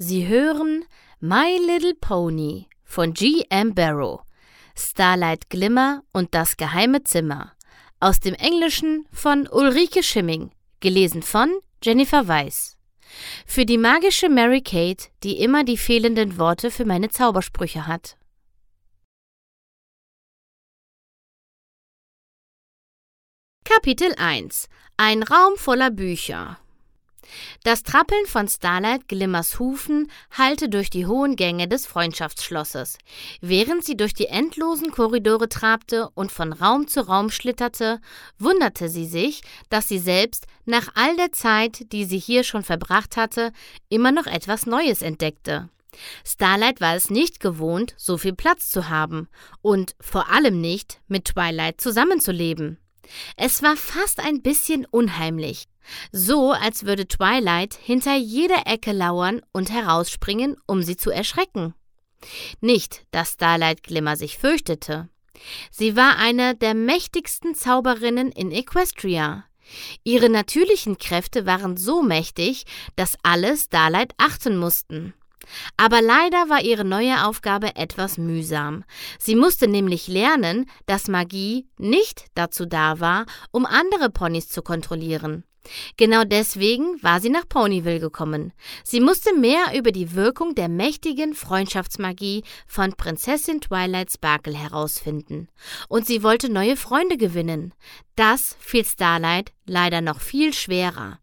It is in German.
Sie hören My Little Pony von G.M. Barrow, Starlight Glimmer und das geheime Zimmer, aus dem Englischen von Ulrike Schimming, gelesen von Jennifer Weiss. Für die magische Mary-Kate, die immer die fehlenden Worte für meine Zaubersprüche hat. Kapitel 1 – Ein Raum voller Bücher. Das Trappeln von Starlight Glimmers Hufen hallte durch die hohen Gänge des Freundschaftsschlosses. Während sie durch die endlosen Korridore trabte und von Raum zu Raum schlitterte, wunderte sie sich, dass sie selbst, nach all der Zeit, die sie hier schon verbracht hatte, immer noch etwas Neues entdeckte. Starlight war es nicht gewohnt, so viel Platz zu haben und vor allem nicht, mit Twilight zusammenzuleben. Es war fast ein bisschen unheimlich. So, als würde Twilight hinter jeder Ecke lauern und herausspringen, um sie zu erschrecken. Nicht, dass Starlight Glimmer sich fürchtete. Sie war eine der mächtigsten Zauberinnen in Equestria. Ihre natürlichen Kräfte waren so mächtig, dass alle Starlight achten mussten. Aber leider war ihre neue Aufgabe etwas mühsam. Sie musste nämlich lernen, dass Magie nicht dazu da war, um andere Ponys zu kontrollieren. Genau deswegen war sie nach Ponyville gekommen. Sie musste mehr über die Wirkung der mächtigen Freundschaftsmagie von Prinzessin Twilight Sparkle herausfinden. Und sie wollte neue Freunde gewinnen. Das fiel Starlight leider noch viel schwerer.